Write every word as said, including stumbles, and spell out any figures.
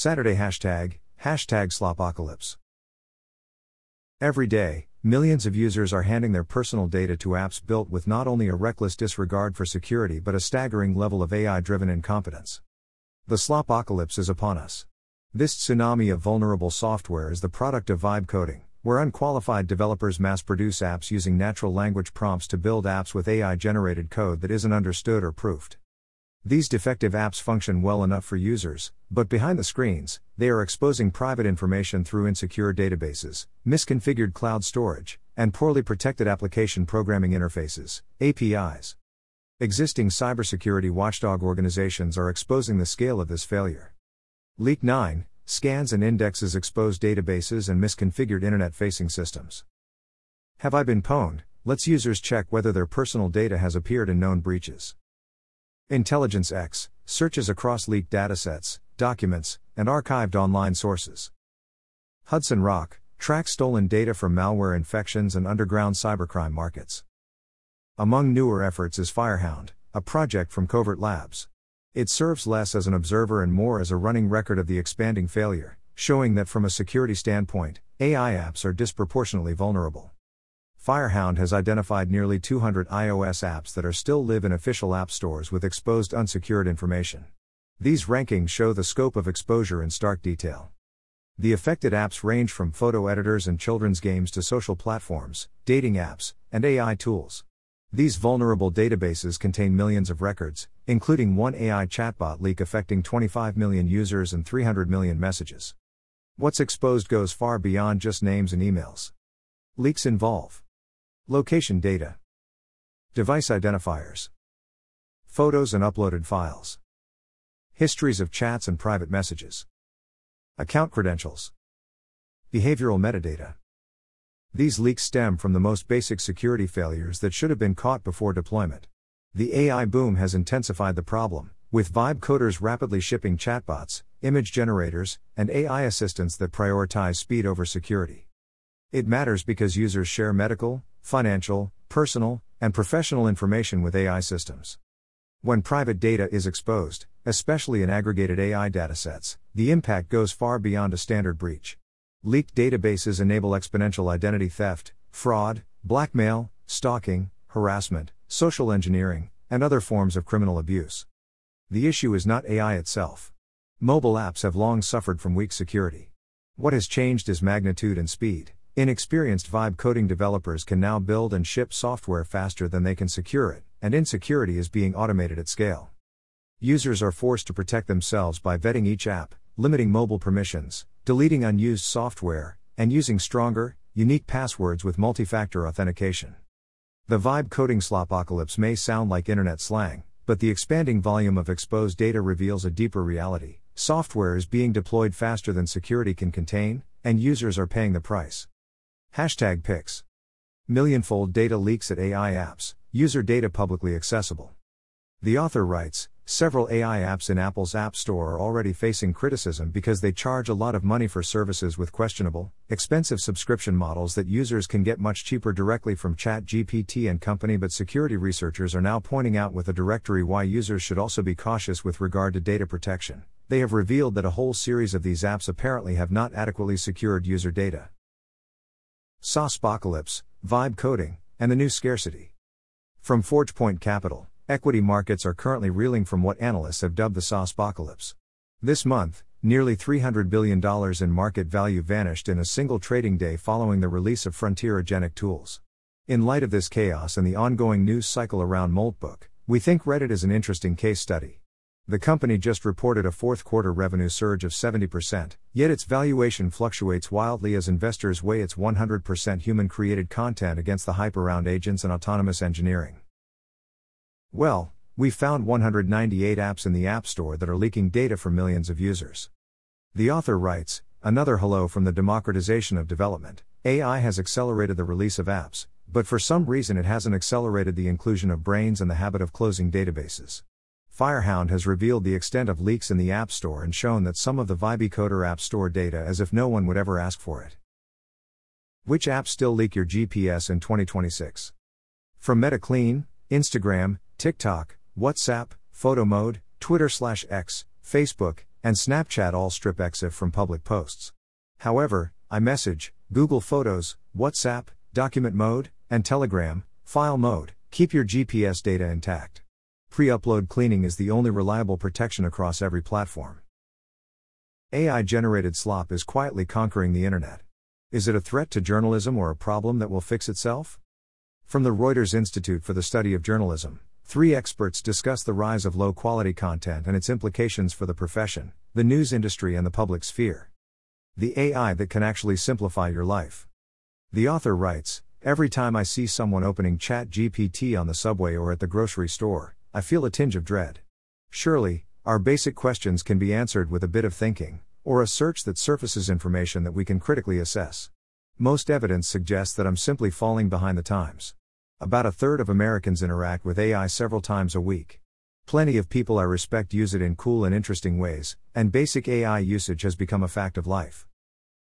Saturday hashtag, hashtag Slopocalypse. Every day, millions of users are handing their personal data to apps built with not only a reckless disregard for security but a staggering level of A I-driven incompetence. The Slopocalypse is upon us. This tsunami of vulnerable software is the product of vibe coding, where unqualified developers mass-produce apps using natural language prompts to build apps with A I-generated code that isn't understood or proofed. These defective apps function well enough for users, but behind the screens, they are exposing private information through insecure databases, misconfigured cloud storage, and poorly protected application programming interfaces, A P Is. Existing cybersecurity watchdog organizations are exposing the scale of this failure. Leak nine, scans and indexes expose databases and misconfigured internet-facing systems. Have I been pwned? Lets users check whether their personal data has appeared in known breaches. Intelligence X searches across leaked datasets, documents, and archived online sources. Hudson Rock tracks stolen data from malware infections and underground cybercrime markets. Among newer efforts is Firehound, a project from Covert Labs. It serves less as an observer and more as a running record of the expanding failure, showing that from a security standpoint, A I apps are disproportionately vulnerable. Firehound has identified nearly two hundred iOS apps that are still live in official app stores with exposed unsecured information. These rankings show the scope of exposure in stark detail. The affected apps range from photo editors and children's games to social platforms, dating apps, and A I tools. These vulnerable databases contain millions of records, including one A I chatbot leak affecting twenty-five million users and three hundred million messages. What's exposed goes far beyond just names and emails. Leaks involve location data, device identifiers, photos and uploaded files, histories of chats and private messages, account credentials, behavioral metadata. These leaks stem from the most basic security failures that should have been caught before deployment. The A I boom has intensified the problem, with vibe coders rapidly shipping chatbots, image generators, and A I assistants that prioritize speed over security. It matters because users share medical, financial, personal, and professional information with A I systems. When private data is exposed, especially in aggregated A I datasets, the impact goes far beyond a standard breach. Leaked databases enable exponential identity theft, fraud, blackmail, stalking, harassment, social engineering, and other forms of criminal abuse. The issue is not A I itself. Mobile apps have long suffered from weak security. What has changed is magnitude and speed. Inexperienced vibe coding developers can now build and ship software faster than they can secure it, and insecurity is being automated at scale. Users are forced to protect themselves by vetting each app, limiting mobile permissions, deleting unused software, and using stronger, unique passwords with multi-factor authentication. The vibe coding slopocalypse may sound like internet slang, but the expanding volume of exposed data reveals a deeper reality. Software is being deployed faster than security can contain, and users are paying the price. Hashtag pics. Millionfold data leaks at A I apps, user data publicly accessible. The author writes, several A I apps in Apple's App Store are already facing criticism because they charge a lot of money for services with questionable, expensive subscription models that users can get much cheaper directly from ChatGPT and company, but security researchers are now pointing out with a directory why users should also be cautious with regard to data protection. They have revealed that a whole series of these apps apparently have not adequately secured user data. Saucepocalypse, vibe coding, and the new scarcity. From ForgePoint Capital, equity markets are currently reeling from what analysts have dubbed the saucepocalypse. This month, nearly three hundred billion dollars in market value vanished in a single trading day following the release of frontier agentic tools. In light of this chaos and the ongoing news cycle around Moltbook, we think Reddit is an interesting case study. The company just reported a fourth quarter revenue surge of seventy percent, yet its valuation fluctuates wildly as investors weigh its one hundred percent human-created content against the hype around agents and autonomous engineering. Well, we found one hundred ninety-eight apps in the App Store that are leaking data from millions of users. The author writes, another hello from the democratization of development. A I has accelerated the release of apps, but for some reason it hasn't accelerated the inclusion of brains and the habit of closing databases. Firehound has revealed the extent of leaks in the App Store and shown that some of the Vibecoder App Store data as if no one would ever ask for it. Which apps still leak your G P S in twenty twenty-six? From MetaClean, Instagram, TikTok, WhatsApp, Photo Mode, Twitter slash X, Facebook, and Snapchat all strip EXIF from public posts. However, iMessage, Google Photos, WhatsApp, Document Mode, and Telegram, File Mode, keep your G P S data intact. Pre-upload cleaning is the only reliable protection across every platform. A I-generated slop is quietly conquering the internet. Is it a threat to journalism or a problem that will fix itself? From the Reuters Institute for the Study of Journalism, three experts discuss the rise of low-quality content and its implications for the profession, the news industry and the public sphere. The A I that can actually simplify your life. The author writes, "Every time I see someone opening ChatGPT on the subway or at the grocery store, I feel a tinge of dread. Surely, our basic questions can be answered with a bit of thinking, or a search that surfaces information that we can critically assess. Most evidence suggests that I'm simply falling behind the times. About a third of Americans interact with A I several times a week. Plenty of people I respect use it in cool and interesting ways, and basic A I usage has become a fact of life.